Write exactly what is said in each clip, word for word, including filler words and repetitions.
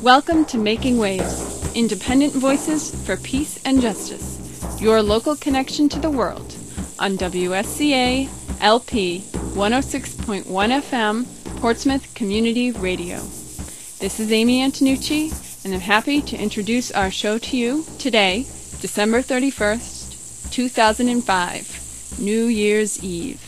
Welcome to Making Waves, independent voices for peace and justice, your local connection to the world, on W S C A L P one oh six point one F M, Portsmouth Community Radio. This is Amy Antonucci, and I'm happy to introduce our show to you today, December thirty-first, two thousand five, New Year's Eve.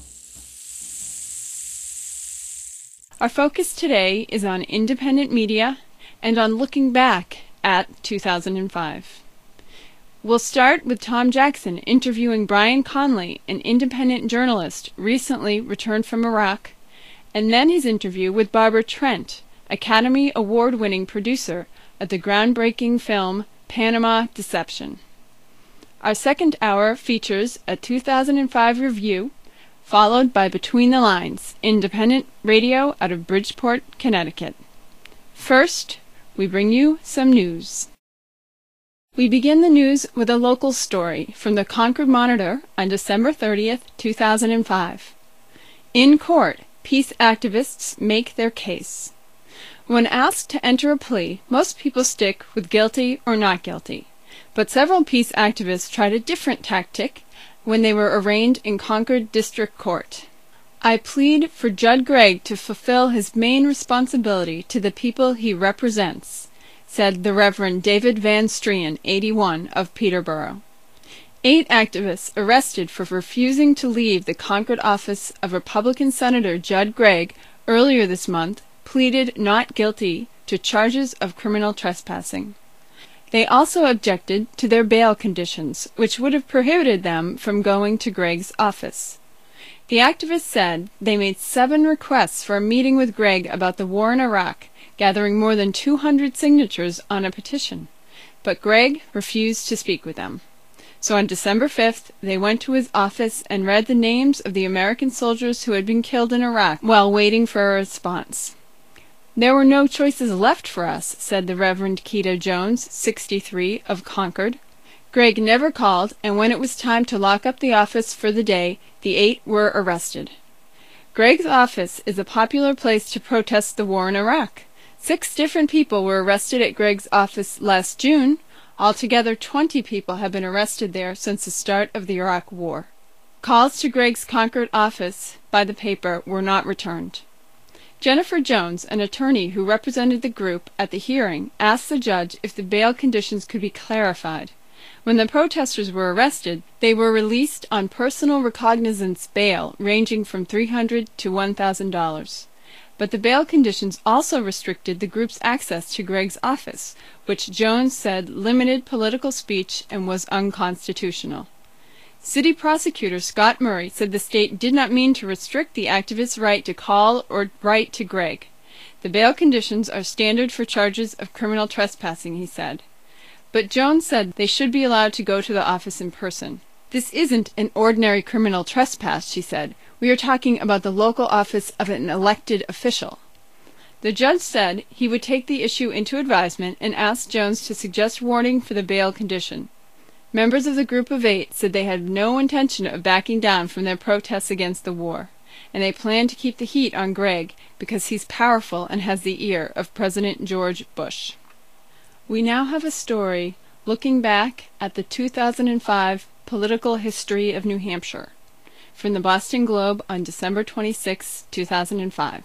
Our focus today is on independent media and on looking back at two thousand five. We'll start with Tom Jackson interviewing Brian Conley, an independent journalist recently returned from Iraq, and then his interview with Barbara Trent, Academy Award-winning producer of the groundbreaking film Panama Deception. Our second hour features a two thousand five review, followed by Between the Lines, independent radio out of Bridgeport, Connecticut. First, we bring you some news. We begin the news with a local story from the Concord Monitor on December thirtieth, two thousand five. In court, peace activists make their case. When asked to enter a plea, most people stick with guilty or not guilty. But several peace activists tried a different tactic when they were arraigned in Concord District Court. I plead for Judd Gregg to fulfill his main responsibility to the people he represents, said the Reverend David Van Strien, eighty-one, of Peterborough. Eight activists arrested for refusing to leave the Concord office of Republican Senator Judd Gregg earlier this month pleaded not guilty to charges of criminal trespassing. They also objected to their bail conditions, which would have prohibited them from going to Gregg's office. The activists said they made seven requests for a meeting with Gregg about the war in Iraq, gathering more than two hundred signatures on a petition. But Gregg refused to speak with them. So on December fifth, they went to his office and read the names of the American soldiers who had been killed in Iraq while waiting for a response. There were no choices left for us, said the Reverend Keita Jones, sixty-three, of Concord. Gregg never called, and when it was time to lock up the office for the day, the eight were arrested. Gregg's office is a popular place to protest the war in Iraq. Six different people were arrested at Gregg's office last June. Altogether, twenty people have been arrested there since the start of the Iraq War. Calls to Gregg's Concord office by the paper were not returned. Jennifer Jones, an attorney who represented the group at the hearing, asked the judge if the bail conditions could be clarified. When the protesters were arrested, they were released on personal recognizance bail ranging from three hundred dollars to one thousand dollars. But the bail conditions also restricted the group's access to Gregg's office, which Jones said limited political speech and was unconstitutional. City prosecutor Scott Murray said the state did not mean to restrict the activists' right to call or write to Gregg. The bail conditions are standard for charges of criminal trespassing, he said. But Jones said they should be allowed to go to the office in person. This isn't an ordinary criminal trespass, she said. We are talking about the local office of an elected official. The judge said he would take the issue into advisement and asked Jones to suggest wording for the bail condition. Members of the group of eight said they had no intention of backing down from their protests against the war, and they plan to keep the heat on Gregg because he's powerful and has the ear of President George Bush. We now have a story looking back at the two thousand five political history of New Hampshire, from the Boston Globe on December twenty-sixth, two thousand five.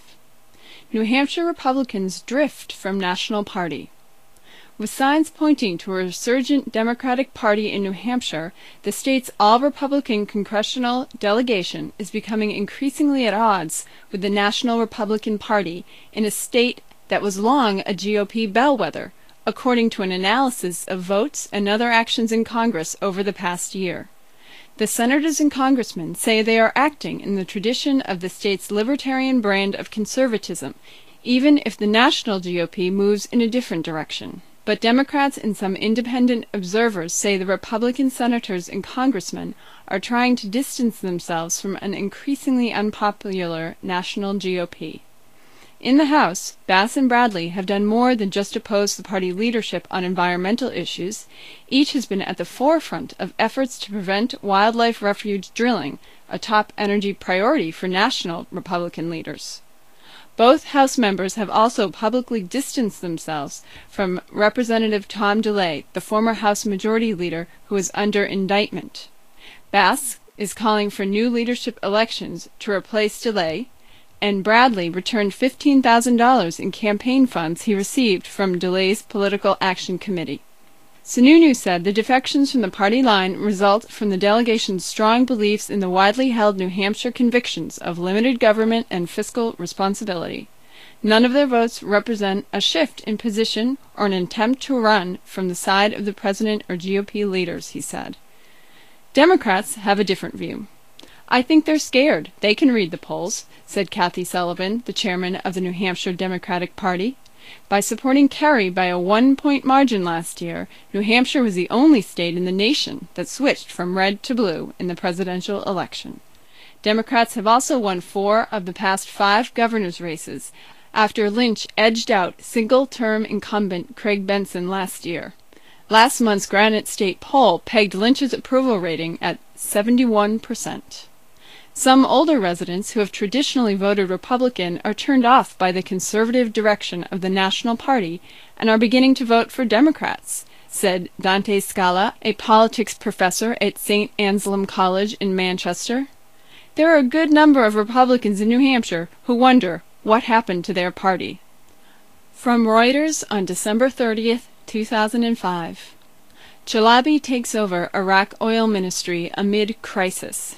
New Hampshire Republicans drift from national party. With signs pointing to a resurgent Democratic Party in New Hampshire, the state's all-Republican congressional delegation is becoming increasingly at odds with the National Republican Party in a state that was long a G O P bellwether, according to an analysis of votes and other actions in Congress over the past year. The senators and congressmen say they are acting in the tradition of the state's libertarian brand of conservatism, even if the national G O P moves in a different direction. But Democrats and some independent observers say the Republican senators and congressmen are trying to distance themselves from an increasingly unpopular national G O P. In the House, Bass and Bradley have done more than just oppose the party leadership on environmental issues. Each has been at the forefront of efforts to prevent wildlife refuge drilling, a top energy priority for national Republican leaders. Both House members have also publicly distanced themselves from Representative Tom DeLay, the former House Majority Leader who is under indictment. Bass is calling for new leadership elections to replace DeLay, and Bradley returned fifteen thousand dollars in campaign funds he received from DeLay's Political Action Committee. Sununu said the defections from the party line result from the delegation's strong beliefs in the widely held New Hampshire convictions of limited government and fiscal responsibility. None of their votes represent a shift in position or an attempt to run from the side of the president or G O P leaders, he said. Democrats have a different view. I think they're scared. They can read the polls, said Kathy Sullivan, the chairman of the New Hampshire Democratic Party. By supporting Kerry by a one-point margin last year, New Hampshire was the only state in the nation that switched from red to blue in the presidential election. Democrats have also won four of the past five governor's races, after Lynch edged out single-term incumbent Craig Benson last year. Last month's Granite State poll pegged Lynch's approval rating at seventy-one percent. Some older residents who have traditionally voted Republican are turned off by the conservative direction of the National Party and are beginning to vote for Democrats, said Dante Scala, a politics professor at Saint Anselm College in Manchester. There are a good number of Republicans in New Hampshire who wonder what happened to their party. From Reuters on December thirtieth, two thousand five. Chalabi takes over Iraq oil ministry amid crisis.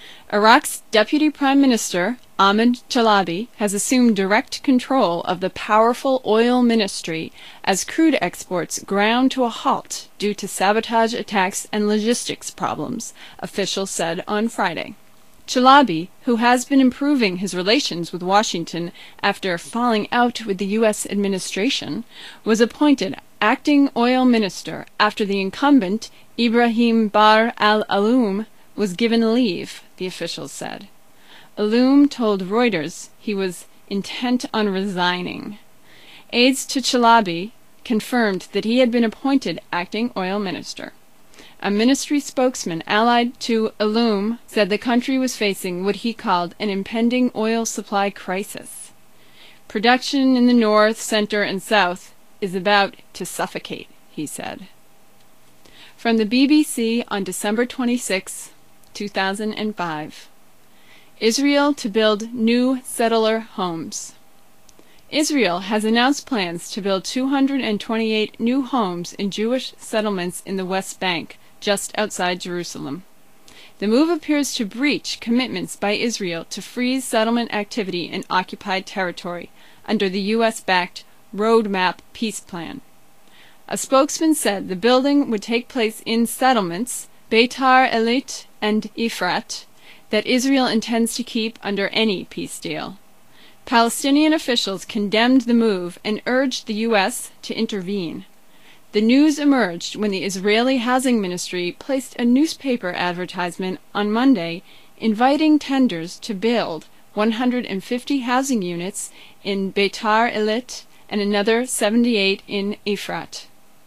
Iraq's Deputy Prime Minister, Ahmed Chalabi, has assumed direct control of the powerful oil ministry as crude exports ground to a halt due to sabotage attacks and logistics problems, officials said on Friday. Chalabi, who has been improving his relations with Washington after falling out with the U S administration, was appointed acting oil minister after the incumbent, Ibrahim Bar al-Aloum, was given leave, the officials said. Aloum told Reuters he was intent on resigning. Aides to Chalabi confirmed that he had been appointed acting oil minister. A ministry spokesman allied to Aloum said the country was facing what he called an impending oil supply crisis. Production in the north, center, and south is about to suffocate, he said. From the B B C on December twenty-sixth, two thousand five. Israel to build new settler homes. Israel has announced plans to build two hundred twenty-eight new homes in Jewish settlements in the West Bank, just outside Jerusalem. The move appears to breach commitments by Israel to freeze settlement activity in occupied territory under the U S-backed Roadmap Peace Plan. A spokesman said the building would take place in settlements, Beitar Elit and Efrat, that Israel intends to keep under any peace deal. Palestinian officials condemned the move and urged the U S to intervene. The news emerged when the Israeli Housing Ministry placed a newspaper advertisement on Monday inviting tenders to build one hundred fifty housing units in Beitar Elit and another seventy-eight in Efrat.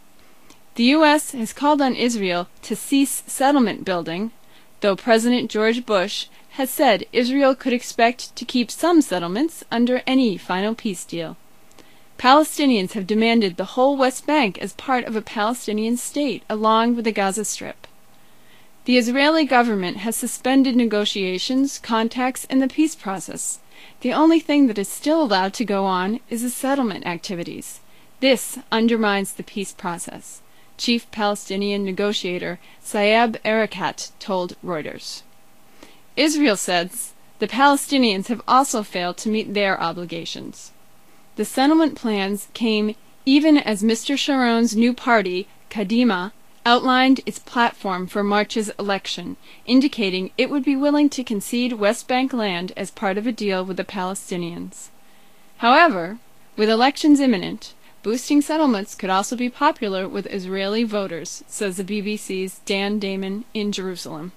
The U S has called on Israel to cease settlement building, though President George Bush has said Israel could expect to keep some settlements under any final peace deal. Palestinians have demanded the whole West Bank as part of a Palestinian state along with the Gaza Strip. The Israeli government has suspended negotiations, contacts, and the peace process. The only thing that is still allowed to go on is the settlement activities. This undermines the peace process, Chief Palestinian negotiator Saeb Erekat told Reuters. Israel says the Palestinians have also failed to meet their obligations. The settlement plans came even as Mister Sharon's new party, Kadima, outlined its platform for March's election, indicating it would be willing to concede West Bank land as part of a deal with the Palestinians. However, with elections imminent, boosting settlements could also be popular with Israeli voters, says the B B C's Dan Damon in Jerusalem.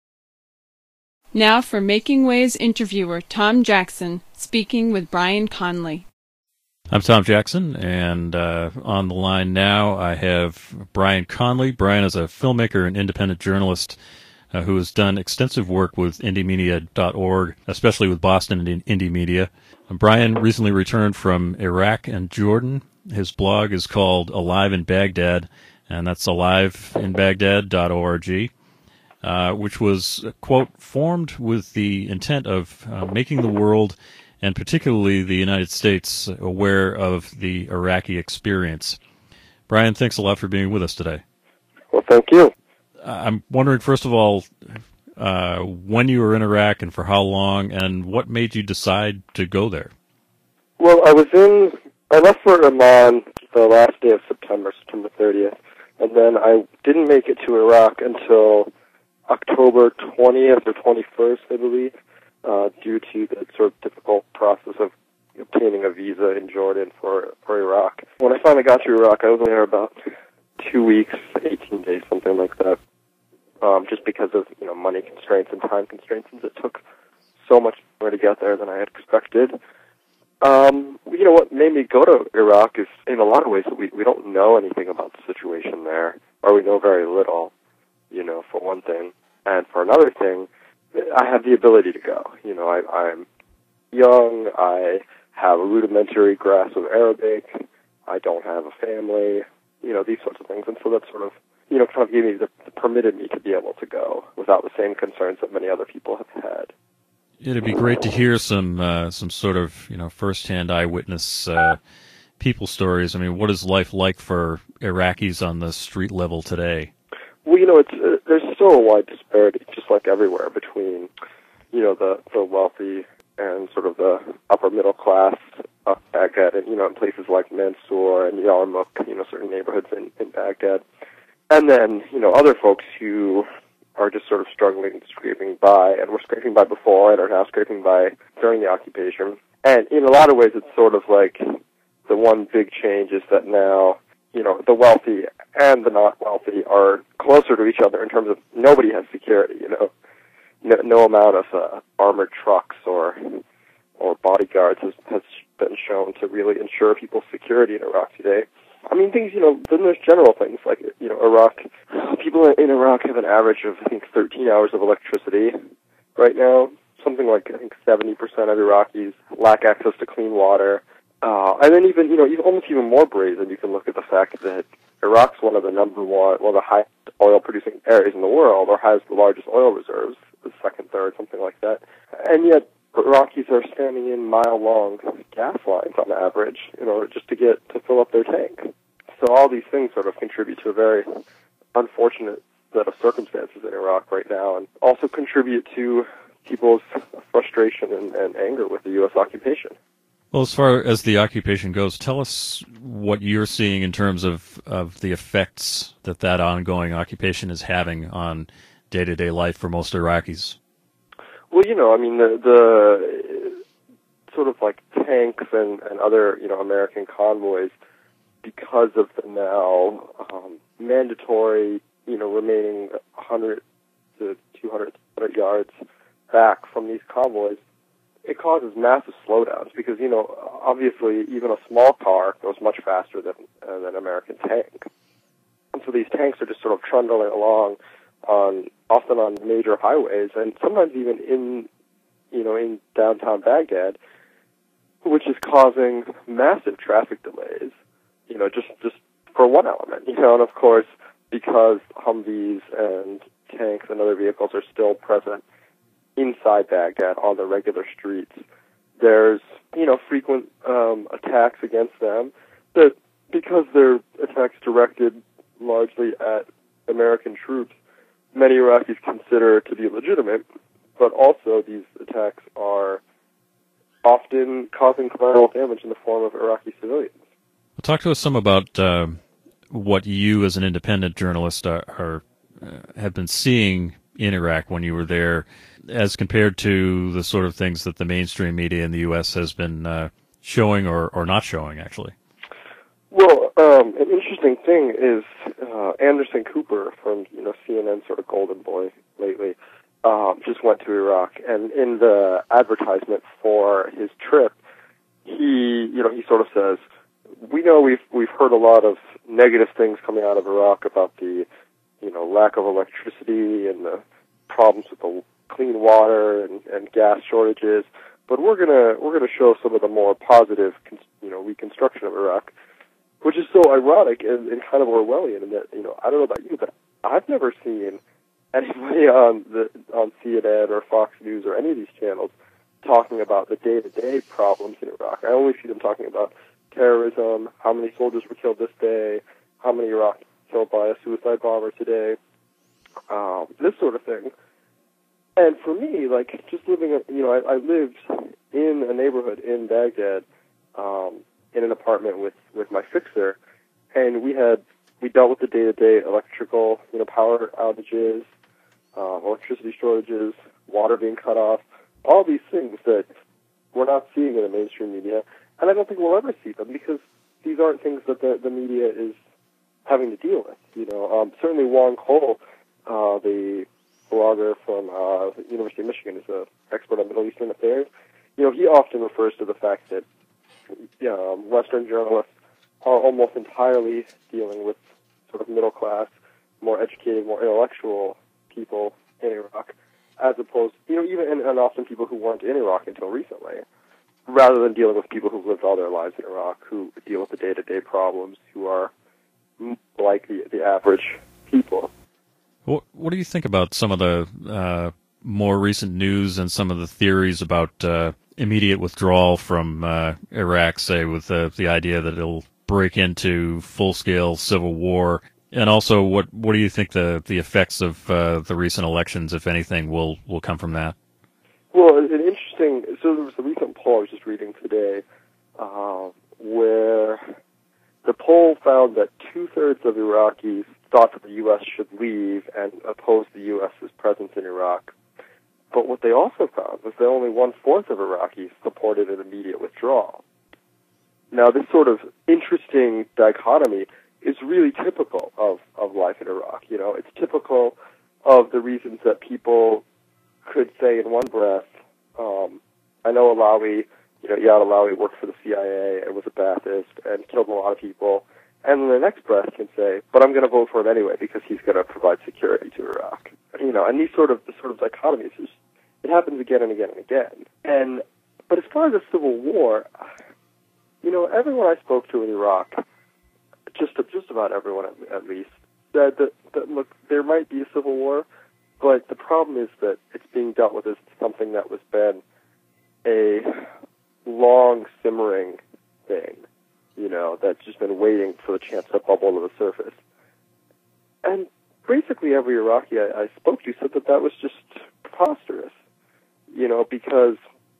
Now for Making Waves interviewer Tom Jackson speaking with Brian Conley. I'm Tom Jackson, and uh, on the line now I have Brian Conley. Brian is a filmmaker and independent journalist uh, who has done extensive work with indie media dot org, especially with Boston and Indie Media. Brian recently returned from Iraq and Jordan. His blog is called Alive in Baghdad, and that's alive in baghdad dot org, uh, which was, quote, formed with the intent of uh, making the world, and particularly the United States, aware of the Iraqi experience. Brian, thanks a lot for being with us today. Well, thank you. I'm wondering, first of all, uh, when you were in Iraq and for how long, and what made you decide to go there? Well, I was in, I left for Amman the last day of September, September thirtieth, and then I didn't make it to Iraq until October twentieth or twenty-first, I believe, uh, due to the sort of difficult process of obtaining a visa in Jordan for, for Iraq. When I finally got to Iraq, I was there about two weeks, eighteen days, something like that. Um, just because of, you know, money constraints and time constraints, since it took so much more to get there than I had expected. Um, you know, what made me go to Iraq is, in a lot of ways, that we, we don't know anything about the situation there, or we know very little, you know, for one thing. And for another thing, I have the ability to go. You know, I, I'm young, I have a rudimentary grasp of Arabic, I don't have a family, you know, these sorts of things. And so that sort of, you know, kind of gave me the, permitted me to be able to go without the same concerns that many other people have had. It'd be great to hear some uh, some sort of, you know, firsthand eyewitness uh, people stories. I mean, what is life like for Iraqis on the street level today? Well, you know, it's uh, there's still a wide disparity, just like everywhere, between, you know, the, the wealthy and sort of the upper middle class of Baghdad, and, you know, in places like Mansour and Yarmouk, you know, certain neighborhoods in, in Baghdad. And then, you know, other folks who are just sort of struggling, scraping by, and were scraping by before and are now scraping by during the occupation. And in a lot of ways, it's sort of like the one big change is that now, you know, the wealthy and the not wealthy are closer to each other in terms of nobody has security, you know. No, no amount of uh, armored trucks or or bodyguards has, has been shown to really ensure people's security in Iraq today. I mean, things, you know, then there's general things like, you know, Iraq, people in Iraq have an average of, I think, thirteen hours of electricity right now. Something like, I think, seventy percent of Iraqis lack access to clean water. Uh, and then even, you know, even, almost even more brazen, you can look at the fact that Iraq's one of the number one, one of the highest oil-producing areas in the world, or has the largest oil reserves, the second, third, something like that. And yet, Iraqis are standing in mile-long gas lines on average in order just to get to fill up their tank. So all these things sort of contribute to a very unfortunate set of circumstances in Iraq right now, and also contribute to people's frustration and, and anger with the U S occupation. Well, as far as the occupation goes, tell us what you're seeing in terms of, of the effects that that ongoing occupation is having on day-to-day life for most Iraqis. Well, you know, I mean, the, the sort of like tanks and, and other, you know, American convoys, because of the now um, mandatory, you know, remaining one hundred to two hundred yards back from these convoys, it causes massive slowdowns because, you know, obviously even a small car goes much faster than, uh, than an American tank. And so these tanks are just sort of trundling along on, often on major highways, and sometimes even in, you know, in downtown Baghdad, which is causing massive traffic delays, you know, just, just for one element, you know, and of course, because Humvees and tanks and other vehicles are still present inside Baghdad on the regular streets, there's, you know, frequent um, attacks against them that, because they're attacks directed largely at American troops, many Iraqis consider to be legitimate, but also these attacks are often causing collateral damage in the form of Iraqi civilians. Well, talk to us some about uh, what you as an independent journalist are, are uh, have been seeing in Iraq when you were there, as compared to the sort of things that the mainstream media in the U S has been uh, showing or, or not showing, actually. Well, um, an interesting thing is uh, Anderson Cooper from, you know, C N N sort of golden boy lately um, just went to Iraq, and in the advertisement for his trip, he, you know, he sort of says, we know we've we've heard a lot of negative things coming out of Iraq about the, you know, lack of electricity and the problems with the clean water and, and gas shortages, but we're gonna we're gonna show some of the more positive, you know, reconstruction of Iraq, which is so ironic and, and kind of Orwellian in that, you know, I don't know about you, but I've never seen anybody on the on C N N or Fox News or any of these channels talking about the day-to-day problems in Iraq. I only see them talking about terrorism, how many soldiers were killed this day, how many Iraqis killed by a suicide bomber today, um, this sort of thing. And for me, like, just living, you know, I, I lived in a neighborhood in Baghdad, um, in an apartment with, with my fixer, and we had, we dealt with the day-to-day electrical, you know, power outages, um, electricity shortages, water being cut off, all these things that we're not seeing in the mainstream media, and I don't think we'll ever see them because these aren't things that the, the media is having to deal with. You know, um, certainly Wong Cole, uh, the blogger from uh, the University of Michigan, is an expert on Middle Eastern affairs. You know, he often refers to the fact that um, Western journalists are almost entirely dealing with sort of middle class, more educated, more intellectual people in Iraq, as opposed, you know, even and, and often people who weren't in Iraq until recently, rather than dealing with people who've lived all their lives in Iraq, who deal with the day-to-day problems, who are like the, the average people. What, what do you think about some of the uh, more recent news and some of the theories about uh, immediate withdrawal from uh, Iraq, say, with uh, the idea that it'll break into full-scale civil war? And also, what what do you think the, the effects of uh, the recent elections, if anything, will, will come from that? Well, an interesting, so there was a recent poll I was just reading today, uh, where the poll found that two-thirds of Iraqis thought that the U S should leave and oppose the U S's presence in Iraq. But what they also found was that only one-fourth of Iraqis supported an immediate withdrawal. Now, this sort of interesting dichotomy is really typical of, of life in Iraq. You know, it's typical of the reasons that people could say in one breath, um, I know Alawi, you know, Iyad Alawi worked for the C I A and was a Ba'athist and killed a lot of people, and then the next breath can say, but I'm going to vote for him anyway because he's going to provide security to Iraq. You know, and these sort of, the sort of dichotomies, is, it happens again and again and again. And, but as far as the civil war, you know, everyone I spoke to in Iraq, just just about everyone at, at least, said that, that, look, there might be a civil war, but the problem is that it's being dealt with as something that was been a long simmering thing, you know, that's just been waiting for the chance to bubble to the surface. And basically every Iraqi I, I spoke to said that that was just preposterous, you know, because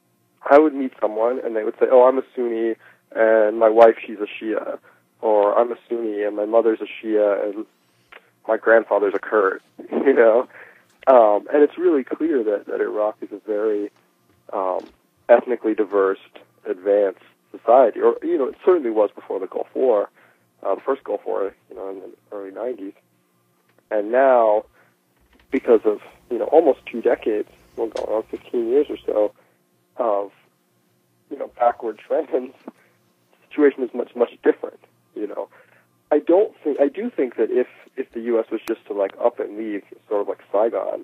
I would meet someone and they would say, oh, I'm a Sunni and my wife, she's a Shia, or I'm a Sunni and my mother's a Shia and my grandfather's a Kurd, you know. Um, and it's really clear that, that Iraq is a very um, ethnically diverse, advanced society, or, you know, it certainly was before the Gulf War, uh, the first Gulf War, you know, in the early nineties. And now, because of, you know, almost two decades, well, going on fifteen years or so, of, you know, backward trends, the situation is much, much different, you know. I don't think, I do think that if, if the U S was just to, like, up and leave, sort of like Saigon,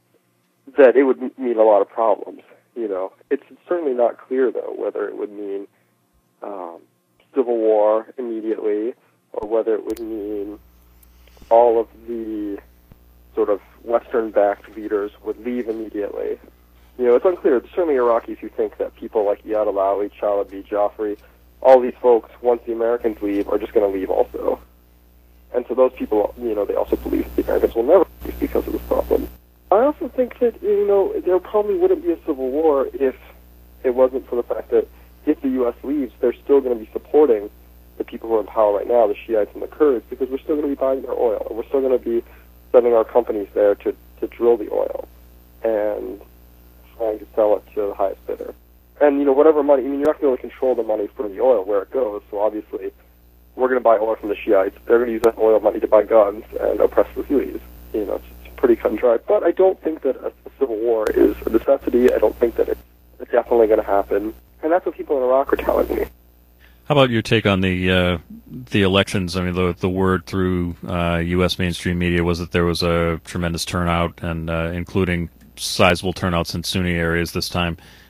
that it would mean a lot of problems, you know. It's certainly not clear, though, whether it would mean um, civil war immediately, or whether it would mean all of the sort of Western-backed leaders would leave immediately. You know, it's unclear. There's certainly Iraqis who think that people like Iyad Alawi, Chalabi, Joffrey, all these folks, once the Americans leave, are just going to leave also. And so those people, you know, they also believe that the Americans will never leave because of this problem. I also think that, you know, there probably wouldn't be a civil war if it wasn't for the fact that if the U S leaves, they're still going to be supporting the people who are in power right now, the Shiites and the Kurds, because we're still going to be buying their oil, and we're still going to be sending our companies there to, to drill the oil and trying to sell it to the highest bidder. And, you know, whatever money, I mean, you're not going to be able to control the money for the oil, where it goes, so obviously we're going to buy oil from the Shiites. They're going to use that oil money to buy guns and oppress the Sunnis. You know, it's, it's pretty cut and dry. But I don't think that a, a civil war is a necessity. I don't think that it's, it's definitely going to happen. And that's what people in Iraq are telling me. How about your take on the uh, the elections? I mean, the the word through uh, U S mainstream media was that there was a tremendous turnout, and uh, including sizable turnouts in Sunni areas this time.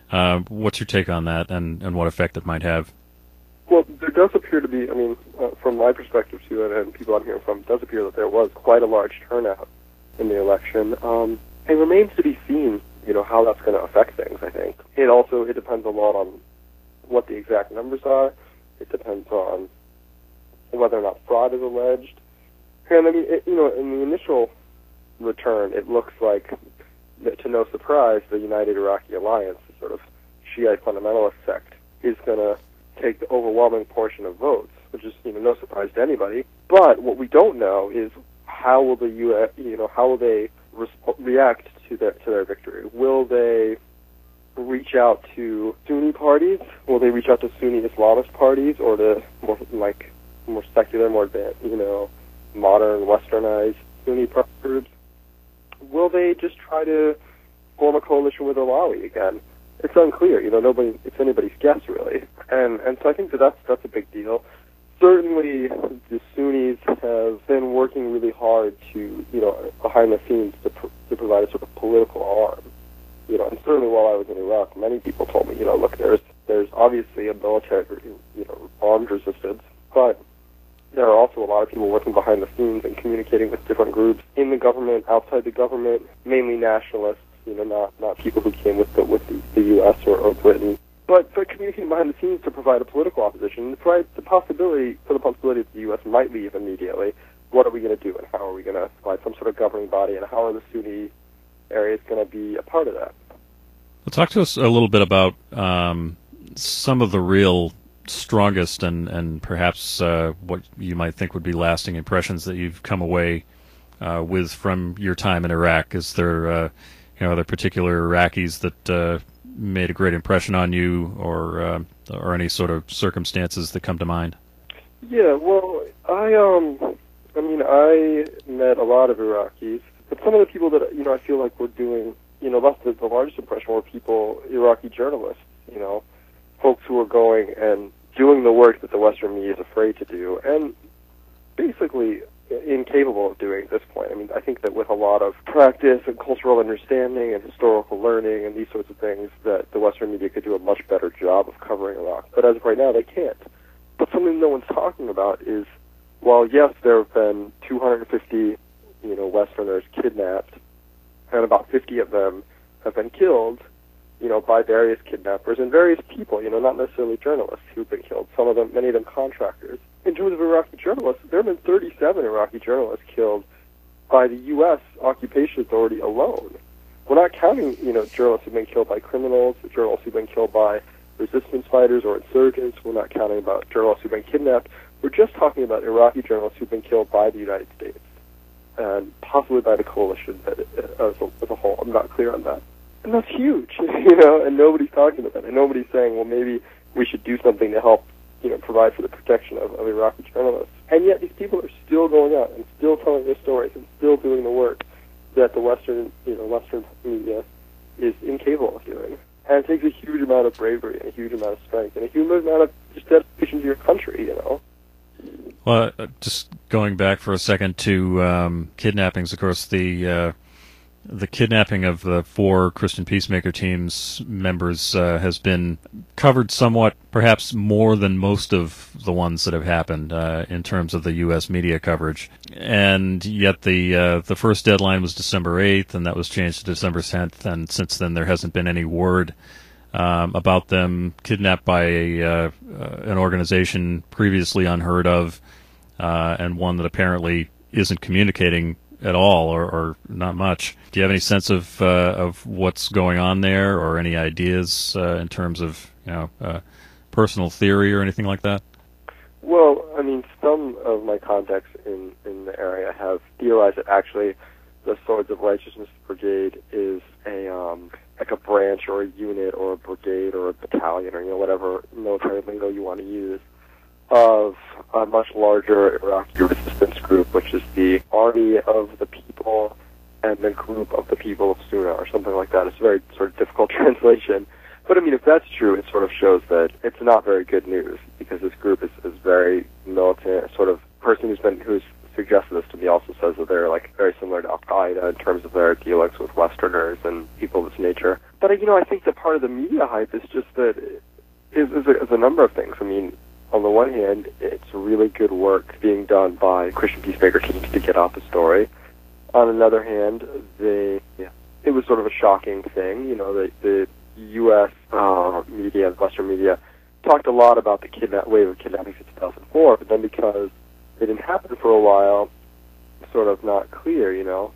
Uh, what's your take on that, and, and what effect it might have? Well, there does appear to be, I mean, uh, from my perspective too, and, and people I'm hearing from, it does appear that there was quite a large turnout in the election. Um, it remains to be seen, you know, how that's going to affect things, I think. It also, it depends a lot on what the exact numbers are. It depends on whether or not fraud is alleged. And, I mean, it, you know, in the initial return, it looks like, that, to no surprise, the United Iraqi Alliance, the sort of Shiite fundamentalist sect, is going to take the overwhelming portion of votes, which is, you know, no surprise to anybody. But what we don't know is how will the U S, you know, how will they resp- react to their to their victory? Will they reach out to Sunni parties? Will they reach out to Sunni Islamist parties, or to more like more secular, more advanced, you know, modern, westernized Sunni groups? Will they just try to form a coalition with Alawi again? It's unclear. You know, nobody. It's anybody's guess, really. And and so I think that that's that's a big deal. Certainly, the Sunnis have been working really hard to, you know, behind the scenes to pr- to provide a sort of political arm. You know, and certainly while I was in Iraq, many people told me, you know, look, there's there's obviously a military, you know, armed resistance, but there are also a lot of people working behind the scenes and communicating with different groups in the government, outside the government, mainly nationalists. You know, not not people who came with the with the, the U S or, or Britain, but but communicating behind the scenes to provide a political opposition. The, the possibility for the possibility that the U S might leave immediately. What are we going to do, and how are we going to provide some sort of governing body, and how are the Sunni areas going to be a part of that? Well, talk to us a little bit about um, some of the real strongest and and perhaps uh, what you might think would be lasting impressions that you've come away uh, with from your time in Iraq. Is there uh, You know, are there particular Iraqis that uh, made a great impression on you, or uh, or any sort of circumstances that come to mind? Yeah, well, I um, I mean, I met a lot of Iraqis, but some of the people that, you know, I feel like were doing, you know, that's the, the largest impression were people, Iraqi journalists, you know, folks who were going and doing the work that the Western media is afraid to do, and basically incapable of doing at this point. I mean, I think that with a lot of practice and cultural understanding and historical learning and these sorts of things, that the Western media could do a much better job of covering Iraq. But as of right now, they can't. But something no one's talking about is, while yes, there have been two hundred fifty, you know, Westerners kidnapped, and about fifty of them have been killed, you know, by various kidnappers and various people, you know, not necessarily journalists who've been killed. Some of them, many of them contractors. In terms of Iraqi journalists, there have been thirty-seven Iraqi journalists killed by the U S occupation authority alone. We're not counting, you know, journalists who've been killed by criminals, journalists who've been killed by resistance fighters or insurgents. We're not counting about journalists who've been kidnapped. We're just talking about Iraqi journalists who've been killed by the United States and possibly by the coalition as a, as a whole. I'm not clear on that. And that's huge, you know, and nobody's talking about that. And nobody's saying, well, maybe we should do something to help, you know, provide for the protection of, of Iraqi journalists. And yet these people are still going out and still telling their stories and still doing the work that the Western, you know, Western media is incapable of doing. And it takes a huge amount of bravery and a huge amount of strength and a huge amount of just dedication to your country, you know. Well, uh, just going back for a second to um, kidnappings, of course, the uh, the kidnapping of the four Christian Peacemaker team's members uh, has been covered somewhat, perhaps more than most of the ones that have happened uh, in terms of the U S media coverage. And yet the uh, the first deadline was December eighth, and that was changed to December tenth, and since then there hasn't been any word um, about them kidnapped by a, uh, uh, an organization previously unheard of, uh, and one that apparently isn't communicating at all, or, or not much. Do you have any sense of uh, of what's going on there, or any ideas uh, in terms of, you know, uh, personal theory or anything like that? Well, I mean, some of my contacts in, in the area have theorized that actually the Swords of Righteousness Brigade is a um, like a branch or a unit or a brigade or a battalion or, you know, whatever military lingo you want to use, of a much larger Iraqi resistance group, which is the Army of the People and the Group of the People of Sunnah, or something like that. It's a very sort of difficult translation. But, I mean, if that's true, it sort of shows that it's not very good news, because this group is, is very militant, a sort of person who's been, who's suggested this to me also says that they're like very similar to Al Qaeda in terms of their dealings with Westerners and people of this nature. But you know, I think that part of the media hype is just that is, is, a, is a number of things. I mean, on the one hand, it's really good work being done by Christian peacemaker teams to get out the story. On another hand, they it was sort of a shocking thing. You know, the, the U S uh, media, Western media, talked a lot about the kidnap wave of kidnappings in two thousand four, but then because it didn't happen for a while, sort of not clear, you know.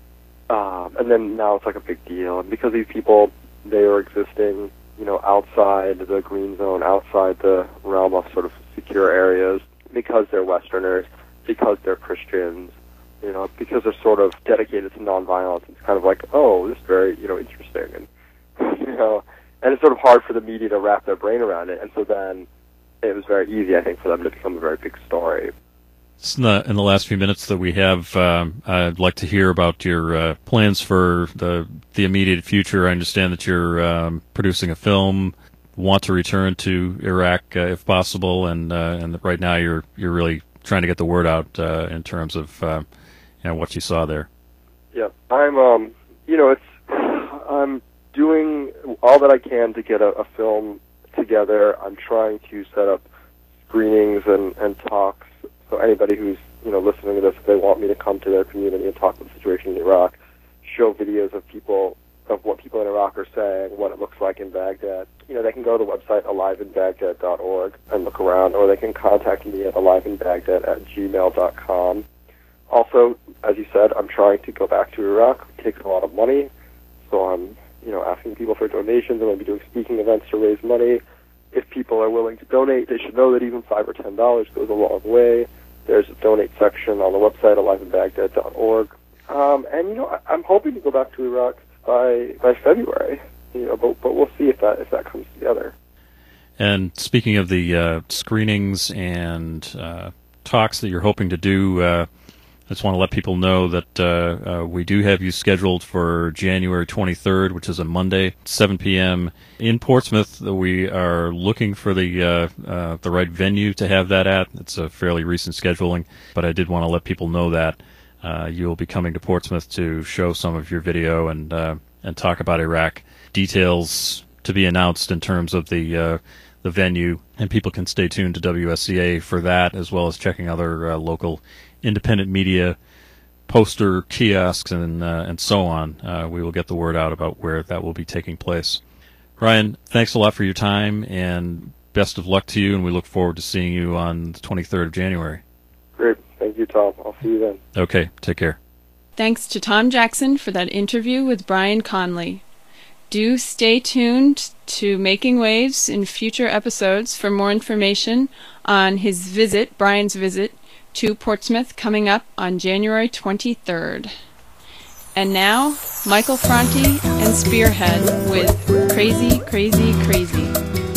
Um, and then now it's like a big deal. And because these people, they are existing, you know, outside the green zone, outside the realm of sort of secure areas, because they're Westerners, because they're Christians, you know, because they're sort of dedicated to nonviolence. It's kind of like, oh, this is very, you know, interesting. And, you know, and it's sort of hard for the media to wrap their brain around it. And so then it was very easy, I think, for them to become a very big story. In the, in the last few minutes that we have, um, I'd like to hear about your uh, plans for the the immediate future. I understand that you're um, producing a film, want to return to Iraq uh, if possible, and uh, and right now you're you're really trying to get the word out uh, in terms of uh, you know, what you saw there. Yeah, I'm um you know it's I'm doing all that I can to get a, a film together. I'm trying to set up screenings and, and talks. So anybody who's, you know, listening to this, if they want me to come to their community and talk about the situation in Iraq, show videos of people, of what people in Iraq are saying, what it looks like in Baghdad, you know, they can go to the website alive in baghdad dot org and look around, or they can contact me at alive in baghdad at gmail dot com. Also, as you said, I'm trying to go back to Iraq. It takes a lot of money, so I'm, you know, asking people for donations. I'm going to be doing speaking events to raise money. If people are willing to donate, they should know that even five or ten dollars goes a long way. There's a donate section on the website, alive in baghdad dot org. Um, and, you know, I, I'm hoping to go back to Iraq by by February. You know, but but we'll see if that if that comes together. And speaking of the uh, screenings and uh, talks that you're hoping to do, uh, I just want to let people know that uh, uh, we do have you scheduled for January twenty-third, which is a Monday, seven p.m. in Portsmouth. We are looking for the uh, uh, the right venue to have that at. It's a fairly recent scheduling, but I did want to let people know that uh, you'll be coming to Portsmouth to show some of your video and uh, and talk about Iraq. Details to be announced in terms of the uh, the venue, and people can stay tuned to W S C A for that, as well as checking other uh, local independent media poster kiosks and uh, and so on. Uh, we will get the word out about where that will be taking place. Ryan, thanks a lot for your time, and best of luck to you, and we look forward to seeing you on the twenty-third of January. Great. Thank you, Tom. I'll see you then. Okay, take care. Thanks to Tom Jackson for that interview with Brian Conley. Do stay tuned to Making Waves in future episodes for more information on his visit, Brian's visit, to Portsmouth coming up on January twenty-third. And now, Michael Franti and Spearhead with Crazy, Crazy, Crazy.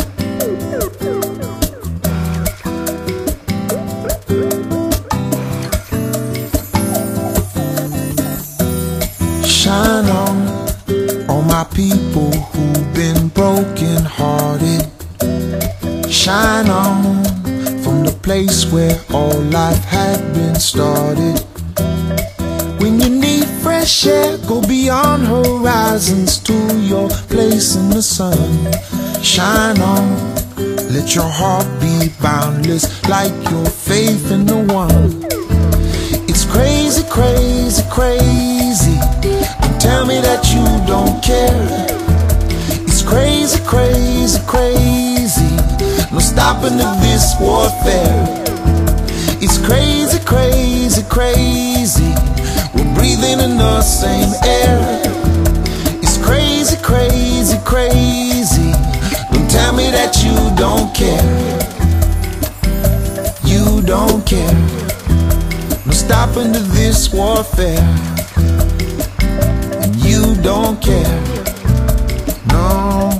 Shine on, all my people who've been broken hearted. Shine on, from the place where all life had been started. When you need fresh air, go beyond horizons to your place in the sun. Shine on, let your heart be boundless like your faith in the one. It's crazy, crazy, crazy. Don't tell me that you don't care. It's crazy, crazy, crazy. No stopping of this warfare. It's crazy, crazy, crazy. We're breathing in the same air. It's crazy, crazy, crazy. Don't tell me that you don't care. You don't care. No stopping to this warfare. And you don't care. No.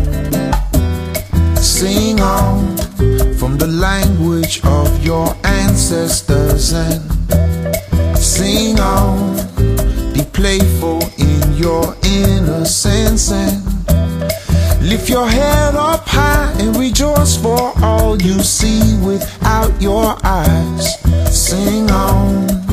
Sing on from the language of your ancestors and sing on. Be playful in your innocence and lift your head up high and rejoice for all you see without your eyes. Sing on.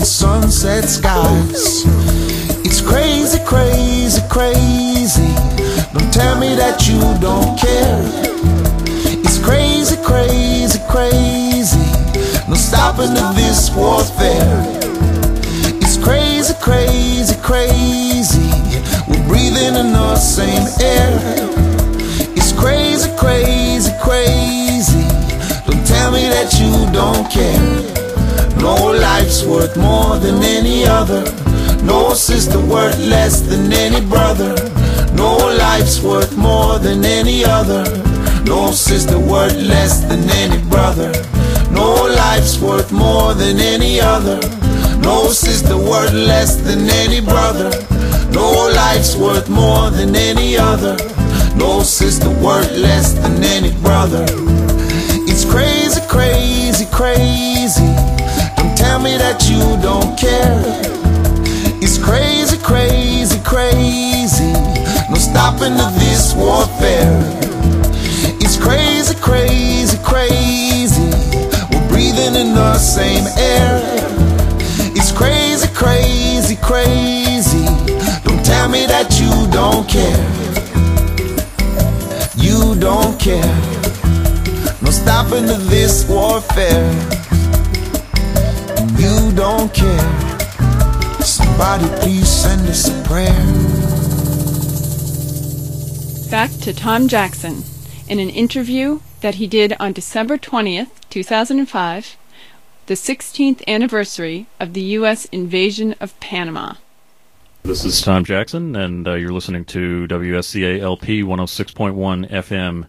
sunset skies. It's crazy, crazy, crazy. Don't tell me that you don't care. It's crazy, crazy, crazy. No stopping to this warfare. It's crazy, crazy, crazy. We're breathing in the same air. It's crazy, crazy, crazy. Don't tell me that you don't care. No life's worth more than any other. No sister worth less than any brother. No life's worth more than any other. No sister worth less than any brother. No life's worth more than any other. No sister worth less than any brother. No life's worth more than any other. No sister worth less than any brother. It's crazy, crazy, crazy. Don't tell me that you don't care. It's crazy, crazy, crazy. No stopping to this warfare. It's crazy, crazy, crazy. We're breathing in the same air. It's crazy, crazy, crazy. Don't tell me that you don't care. You don't care. No stopping to this warfare. You don't care. Somebody please send us a prayer. Back to Tom Jackson in an interview that he did on December twentieth, two thousand five, the sixteenth anniversary of the U S invasion of Panama. This is Tom Jackson, and uh, you're listening to W S C A L P one oh six point one F M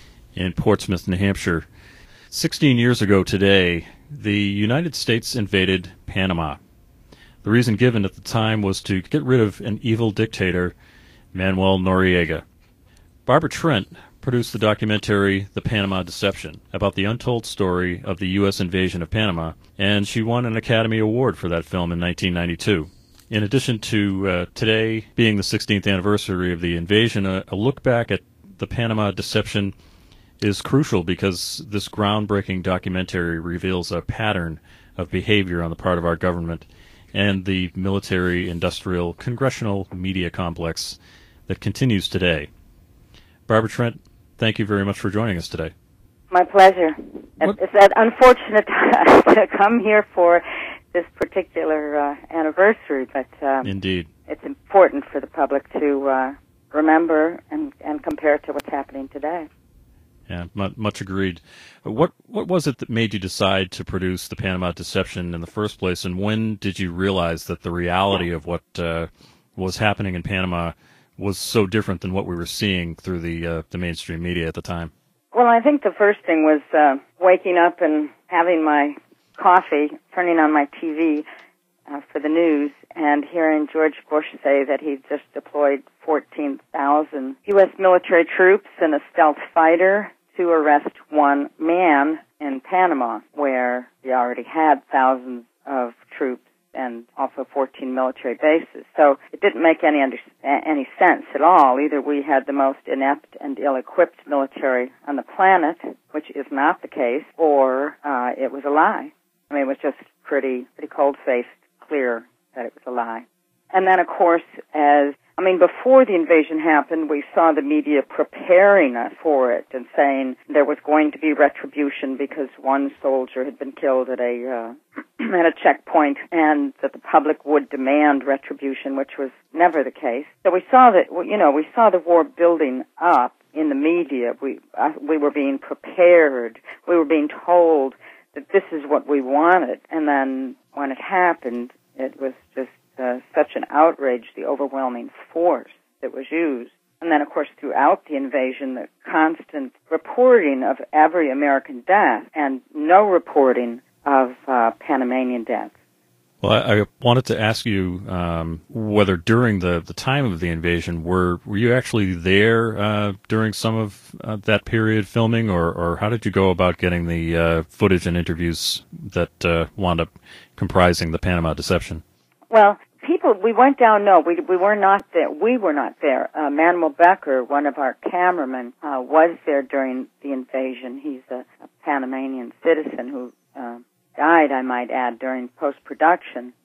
in Portsmouth, New Hampshire. Sixteen years ago today, the United States invaded Panama. The reason given at the time was to get rid of an evil dictator, Manuel Noriega. Barbara Trent produced the documentary The Panama Deception, about the untold story of the U S invasion of Panama, and she won an Academy Award for that film in nineteen ninety-two. In addition to uh, today being the sixteenth anniversary of the invasion, a, a look back at The Panama Deception is crucial because this groundbreaking documentary reveals a pattern of behavior on the part of our government and the military-industrial congressional media complex that continues today. Barbara Trent, thank you very much for joining us today. My pleasure. What? It's that unfortunate to come here for this particular uh, anniversary, but uh, indeed, it's important for the public to uh, remember and, and compare it to what's happening today. Yeah, much agreed. What what was it that made you decide to produce The Panama Deception in the first place, and when did you realize that the reality of what uh, was happening in Panama was so different than what we were seeing through the uh, the mainstream media at the time? Well, I think the first thing was uh, waking up and having my coffee, turning on my T V uh, for the news, and hearing George Bush say that he'd just deployed fourteen thousand U S military troops and a stealth fighter to arrest one man in Panama, where he already had thousands of troops and also fourteen military bases. So it didn't make any under, any sense at all. Either we had the most inept and ill-equipped military on the planet, which is not the case, or uh, it was a lie. I mean, it was just pretty pretty cold-faced, clear that it was a lie. And then, of course, as I mean, before the invasion happened, we saw the media preparing us for it and saying there was going to be retribution because one soldier had been killed at a uh, at a checkpoint, and that the public would demand retribution, which was never the case. So we saw that, you know, we saw the war building up in the media. We uh, we were being prepared. We were being told that this is what we wanted, and then when it happened, it was just Uh, such an outrage, the overwhelming force that was used. And then, of course, throughout the invasion, the constant reporting of every American death and no reporting of uh, Panamanian deaths. Well, I, I wanted to ask you um, whether during the, the time of the invasion, were were you actually there uh, during some of uh, that period filming, or, or how did you go about getting the uh, footage and interviews that uh, wound up comprising the Panama Deception? Well, people, we went down, no, we we were not there. We were not there. Uh, Manuel Becker, one of our cameramen, uh, was there during the invasion. He's a, a Panamanian citizen who uh, died, I might add, during post-production.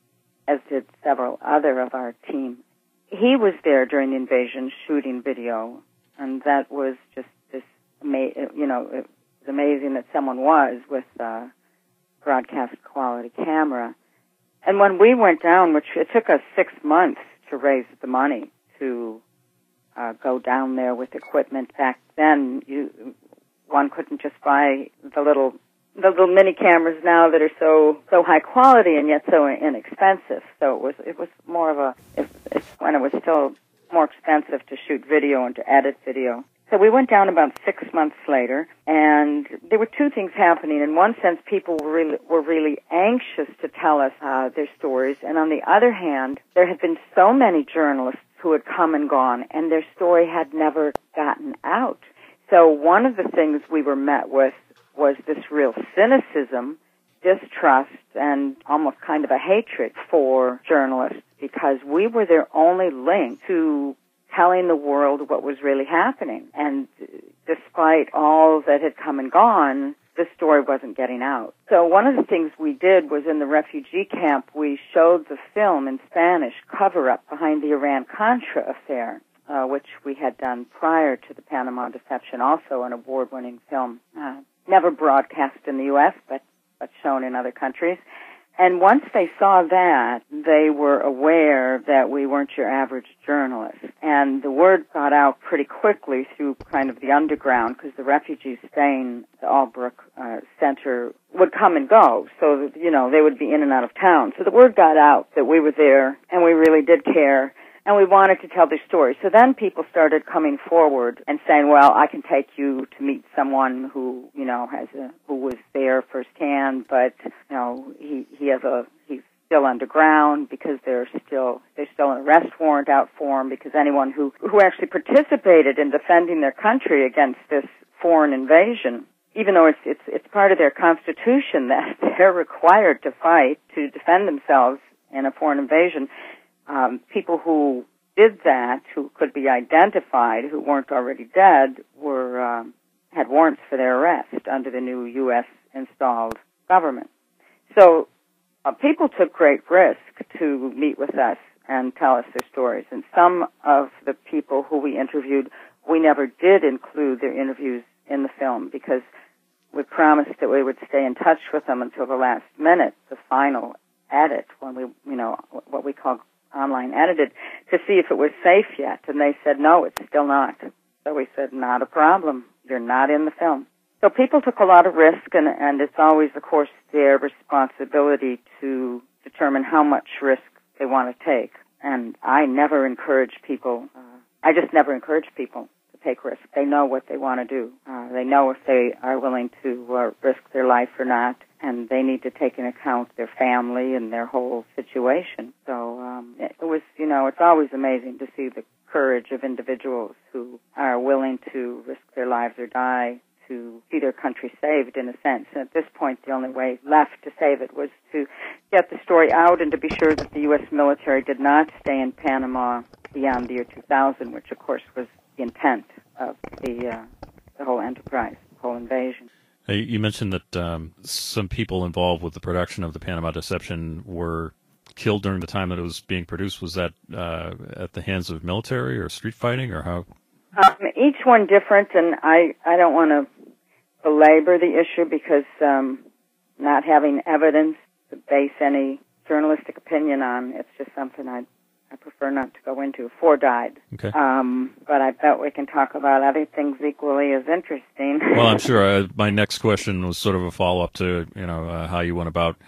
as did several other of our team. He was there during the invasion shooting video, and that was just this, ama- you know, it was amazing that someone was with a broadcast quality camera. And when we went down, which it took us six months to raise the money to uh, go down there with equipment. Back then, you one couldn't just buy the little the little mini cameras now that are so so high quality and yet so inexpensive. So it was it was more of a it's, it's when it was still more expensive to shoot video and to edit video. So we went down about six months later, and there were two things happening. In one sense, people were really, were really anxious to tell us uh, their stories, and on the other hand, there had been so many journalists who had come and gone, and their story had never gotten out. So one of the things we were met with was this real cynicism, distrust, and almost kind of a hatred for journalists, because we were their only link to telling the world what was really happening. And despite all that had come and gone, the story wasn't getting out. So one of the things we did was in the refugee camp, we showed the film in Spanish, Cover-Up, behind the Iran-Contra affair, uh, which we had done prior to the Panama Deception, also an award-winning film, uh, never broadcast in the U S, but, but shown in other countries. And once they saw that, they were aware that we weren't your average journalist. And the word got out pretty quickly through kind of the underground, because the refugees staying at the Albrook uh, Center would come and go. So, that, you know, they would be in and out of town. So the word got out that we were there, and we really did care, and we wanted to tell their story. So then people started coming forward and saying, well, I can take you to meet someone who, you know, has a, who was there firsthand, but, you know, he, he has a, he's still underground because there's still, there's still an arrest warrant out for him, because anyone who, who actually participated in defending their country against this foreign invasion, even though it's, it's, it's part of their constitution that they're required to fight to defend themselves in a foreign invasion, Um, people who did that, who could be identified, who weren't already dead, were um, had warrants for their arrest under the new U S installed government. So uh, people took great risk to meet with us and tell us their stories. And some of the people who we interviewed, we never did include their interviews in the film, because we promised that we would stay in touch with them until the last minute, the final edit, when we, you know, what we call online edited, to see if it was safe yet. And they said, no, it's still not. So we said, not a problem. You're not in the film. So people took a lot of risk, and, and it's always, of course, their responsibility to determine how much risk they want to take. And I never encourage people, uh, I just never encourage people to take risks. They know what they want to do. Uh, they know if they are willing to uh, risk their life or not, and they need to take into account their family and their whole situation. So um, it was, you know, it's always amazing to see the courage of individuals who are willing to risk their lives or die to see their country saved, in a sense. And at this point, the only way left to save it was to get the story out and to be sure that the U S military did not stay in Panama beyond the year two thousand, which, of course, was the intent of the uh, the whole enterprise, the whole invasion. You mentioned that um, some people involved with the production of the Panama Deception were killed during the time that it was being produced. Was that uh, at the hands of military or street fighting, or how? Um, each one different, and I, I don't want to belabor the issue, because um, not having evidence to base any journalistic opinion on, it's just something I I prefer not to go into. Four died. Okay. Um, but I bet we can talk about other things equally as interesting. Well, I'm sure. Uh, my next question was sort of a follow-up to, you know, uh, how you went about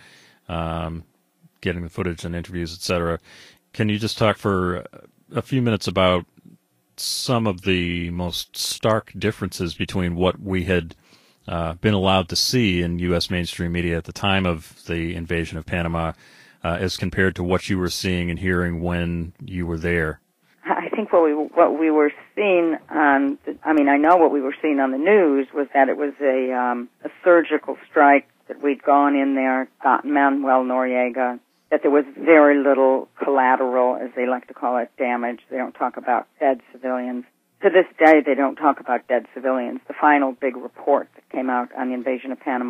um, getting the footage and interviews, et cetera. Can you just talk for a few minutes about some of the most stark differences between what we had uh, been allowed to see in U S mainstream media at the time of the invasion of Panama, Uh, as compared to what you were seeing and hearing when you were there? I think what we what we were seeing on, I mean, I know what we were seeing on the news was that it was a um, a surgical strike, that we'd gone in there, gotten Manuel Noriega, that there was very little collateral, as they like to call it, damage. They don't talk about dead civilians. To this day, they don't talk about dead civilians. The final big report that came out on the invasion of Panama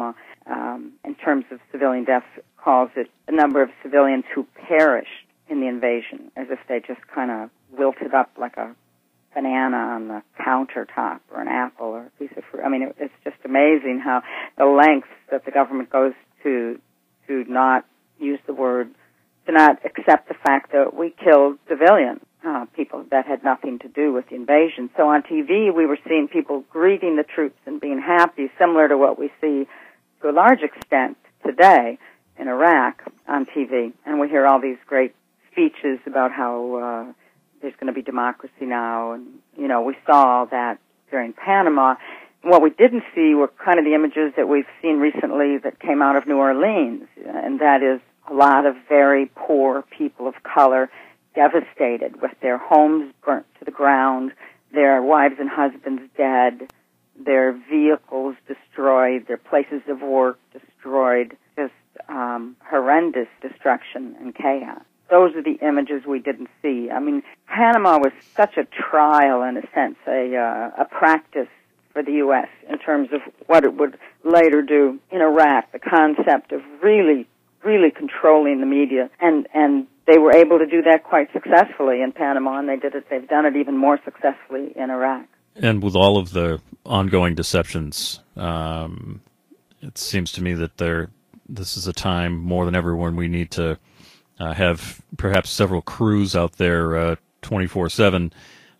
um, in terms of civilian deaths, calls it the number of civilians who perished in the invasion, as if they just kind of wilted up like a banana on the countertop, or an apple, or a piece of fruit. I mean, it, it's just amazing how the lengths that the government goes to to not use the word, to not accept the fact that we killed civilian uh, people that had nothing to do with the invasion. So on T V, we were seeing people greeting the troops and being happy, similar to what we see to a large extent today in Iraq on T V. And we hear all these great speeches about how uh, there's going to be democracy now. And, you know, we saw all that during Panama. What we didn't see were kind of the images that we've seen recently that came out of New Orleans, and that is a lot of very poor people of color devastated with their homes burnt to the ground, their wives and husbands dead, their vehicles destroyed, their places of work destroyed, just um, horrendous destruction and chaos. Those are the images we didn't see. I mean, Panama was such a trial, in a sense, a, uh, a practice for the U S in terms of what it would later do in Iraq, the concept of really, really controlling the media. And, and they were able to do that quite successfully in Panama, and they did it, they've done it even more successfully in Iraq. And with all of the ongoing deceptions, um, it seems to me that there, this is a time more than ever when we need to Uh, have perhaps several crews out there uh, twenty-four seven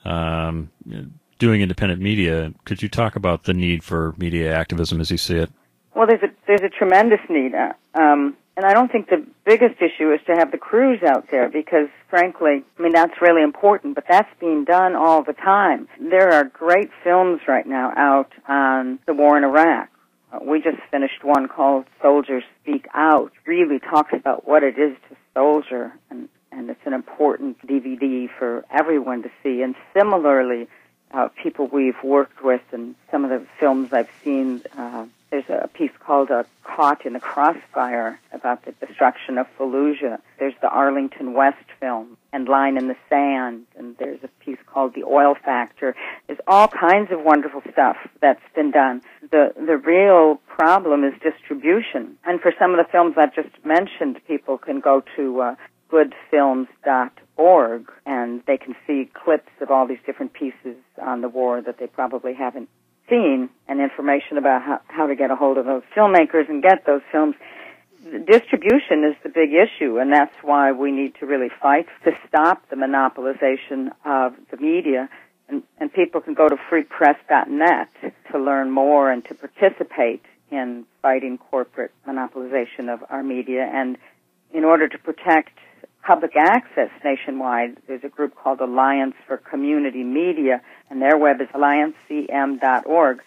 um, doing independent media. Could you talk about the need for media activism as you see it? Well, there's a there's a tremendous need, uh, um, and I don't think the biggest issue is to have the crews out there because, frankly, I mean, that's really important, but that's being done all the time. There are great films right now out on the war in Iraq. Uh, we just finished one called Soldiers Speak Out. Really talks about what it is to soldier, and, and it's an important D V D for everyone to see. And similarly, uh, people we've worked with and some of the films I've seen, uh, there's a piece called uh, Caught in the Crossfire about the destruction of Fallujah. There's the Arlington West film and Line in the Sand, and there's a piece called The Oil Factor. There's all kinds of wonderful stuff that's been done. The the real problem is distribution. And for some of the films I've just mentioned, people can go to uh, good films dot org and they can see clips of all these different pieces on the war that they probably haven't seen, and information about how, how to get a hold of those filmmakers and get those films. The distribution is the big issue, and that's why we need to really fight to stop the monopolization of the media. And, and people can go to free press dot net to learn more and to participate in fighting corporate monopolization of our media. And in order to protect public access nationwide, there's a group called Alliance for Community Media, and their web is alliance c m dot org.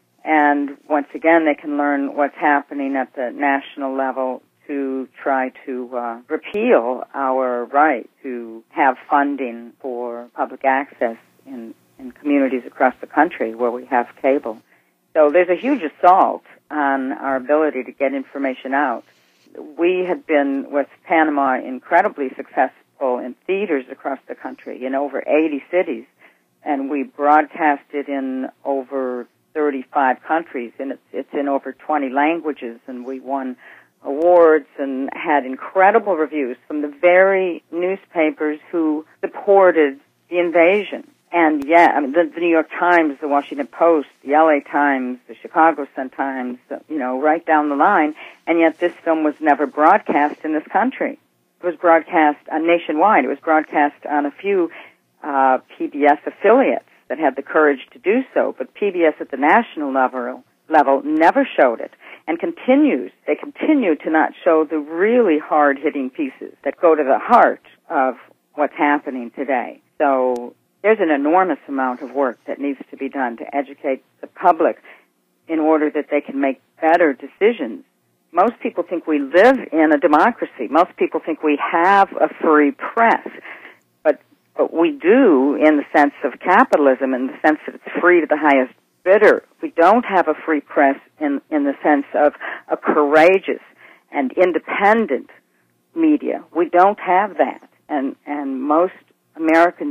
And once again, they can learn what's happening at the national level to try to uh, repeal our right to have funding for public access in, in communities across the country where we have cable. So there's a huge assault on our ability to get information out. We had been, with Panama, incredibly successful in theaters across the country, in over eighty cities, and we broadcasted in over thirty-five countries, and it's, it's in over twenty languages, and we won awards and had incredible reviews from the very newspapers who supported the invasion. And yeah, I mean, the, the New York Times, the Washington Post, the L A Times, the Chicago Sun-Times, you know, right down the line, and yet this film was never broadcast in this country. It was broadcast uh, nationwide. It was broadcast on a few uh, P B S affiliates that had the courage to do so, but P B S at the national level, level never showed it, and continues, they continue to not show the really hard-hitting pieces that go to the heart of what's happening today. So there's an enormous amount of work that needs to be done to educate the public in order that they can make better decisions. Most people think we live in a democracy. Most people think we have a free press. But, but we do in the sense of capitalism, in the sense that it's free to the highest bidder. We don't have a free press in, in the sense of a courageous and independent media. We don't have that. And, and most Americans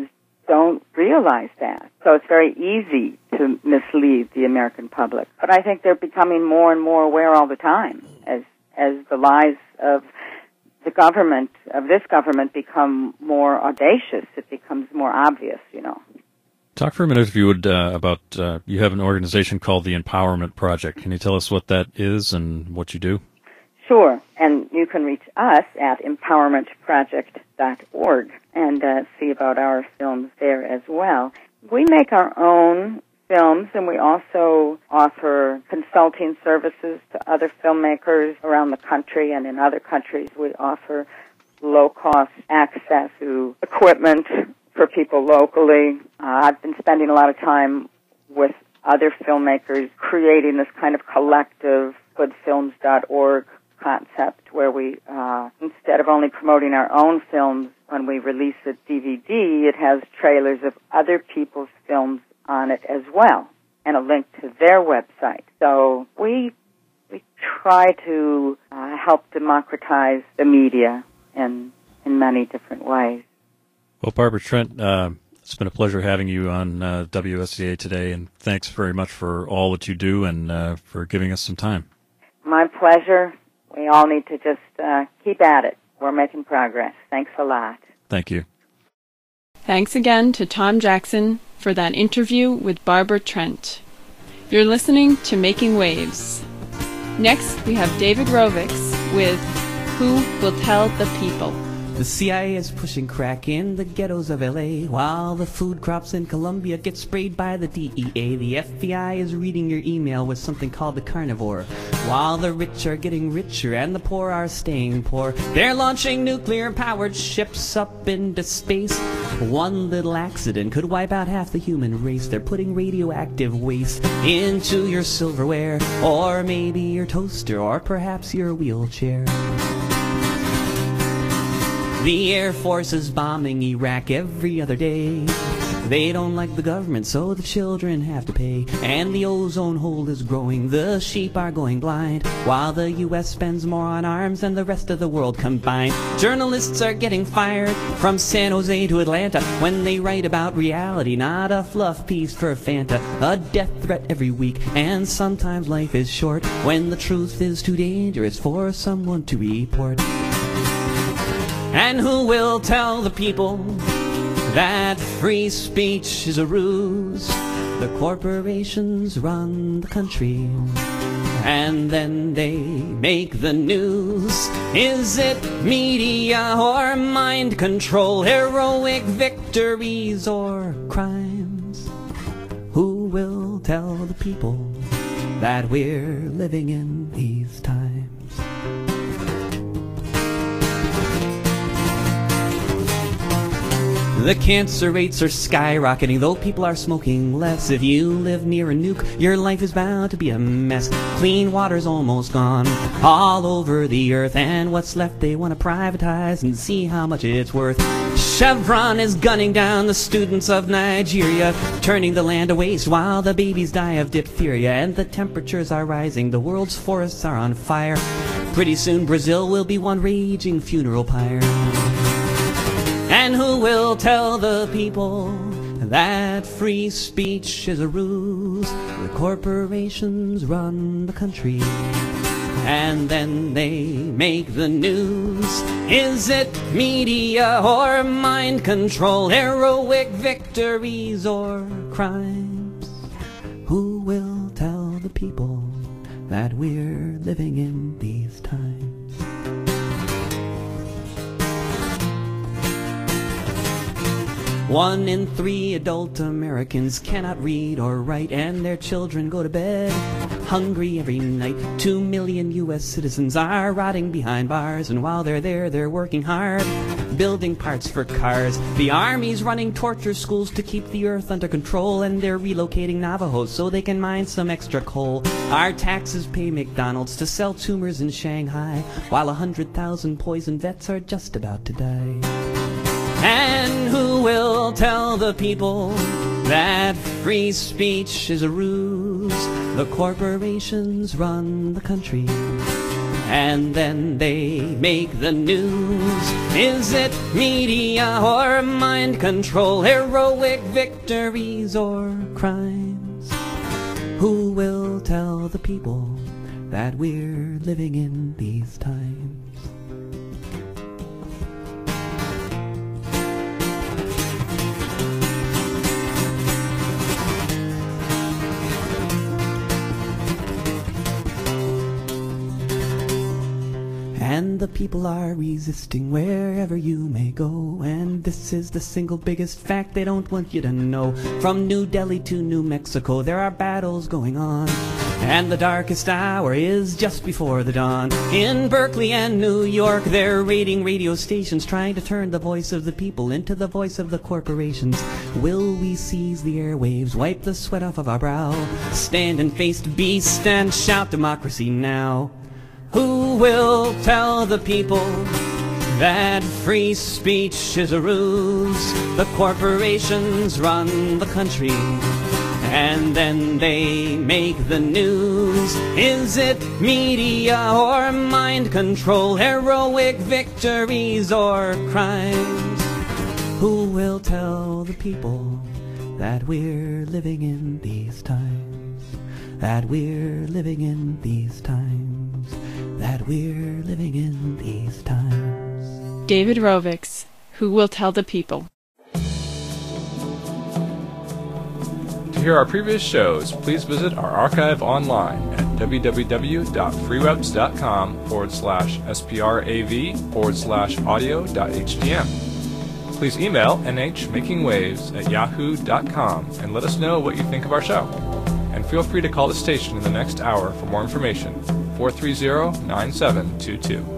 don't realize that. So it's very easy to mislead the American public. But I think they're becoming more and more aware all the time as as the lies of the government, of this government, become more audacious. It becomes more obvious, you know. Talk for a minute, if you would, uh, about, uh, you have an organization called the Empowerment Project. Can you tell us what that is and what you do? Sure, and you can reach us at empowerment project dot org and uh, see about our films there as well. We make our own films, and we also offer consulting services to other filmmakers around the country, and in other countries we offer low-cost access to equipment for people locally. Uh, I've been spending a lot of time with other filmmakers creating this kind of collective good films dot org concept where we, uh, instead of only promoting our own films, when we release a D V D, it has trailers of other people's films on it as well, and a link to their website. So we we try to uh, help democratize the media in in many different ways. Well, Barbara Trent, uh, it's been a pleasure having you on uh, W S C A today, and thanks very much for all that you do and uh, for giving us some time. My pleasure. We all need to just uh, keep at it. We're making progress. Thanks a lot. Thank you. Thanks again to Tom Jackson for that interview with Barbara Trent. You're listening to Making Waves. Next, we have David Rovics with Who Will Tell the People? The C I A is pushing crack in the ghettos of L A, while the food crops in Colombia get sprayed by the D E A. The F B I is reading your email with something called the carnivore. While the rich are getting richer and the poor are staying poor, they're launching nuclear-powered ships up into space. One little accident could wipe out half the human race. They're putting radioactive waste into your silverware, or maybe your toaster, or perhaps your wheelchair. The Air Force is bombing Iraq every other day. They don't like the government, so the children have to pay. And the ozone hole is growing, the sheep are going blind, while the U S spends more on arms than the rest of the world combined. Journalists are getting fired from San Jose to Atlanta when they write about reality, not a fluff piece for Fanta. A death threat every week, and sometimes life is short when the truth is too dangerous for someone to report. And who will tell the people that free speech is a ruse? The corporations run the country, and then they make the news. Is it media or mind control, heroic victories or crimes? Who will tell the people that we're living in these times? The cancer rates are skyrocketing, though people are smoking less. If you live near a nuke, your life is bound to be a mess. Clean water's almost gone all over the earth, and what's left they want to privatize and see how much it's worth. Chevron is gunning down the students of Nigeria, turning the land to waste while the babies die of diphtheria. And the temperatures are rising, the world's forests are on fire. Pretty soon Brazil will be one raging funeral pyre. And who will tell the people that free speech is a ruse? The corporations run the country, and then they make the news. Is it media or mind control, heroic victories or crimes? Who will tell the people that we're living in these times? One in three adult Americans cannot read or write, and their children go to bed hungry every night. Two million U S citizens are rotting behind bars, and while they're there, they're working hard, building parts for cars. The Army's running torture schools to keep the earth under control, and they're relocating Navajos so they can mine some extra coal. Our taxes pay McDonald's to sell tumors in Shanghai, while a hundred thousand poison vets are just about to die. And who will tell the people that free speech is a ruse? The corporations run the country, and then they make the news. Is it media or mind control, heroic victories or crimes? Who will tell the people that we're living in these times? And the people are resisting wherever you may go. And this is the single biggest fact they don't want you to know. From New Delhi to New Mexico, there are battles going on. And the darkest hour is just before the dawn. In Berkeley and New York, they're raiding radio stations, trying to turn the voice of the people into the voice of the corporations. Will we seize the airwaves, wipe the sweat off of our brow, stand and face the beast and shout democracy now? Who will tell the people that free speech is a ruse? The corporations run the country, and then they make the news. Is it media or mind control, heroic victories or crimes? Who will tell the people that we're living in these times? That we're living in these times? That we're living in these times. David Rovics, Who Will Tell the People. To hear our previous shows, please visit our archive online at www.freewebs.com forward slash sprav forward slash audio.htm. Please email nhmakingwaves at yahoo.com and let us know what you think of our show. And feel free to call the station in the next hour for more information. four three zero, nine seven two two.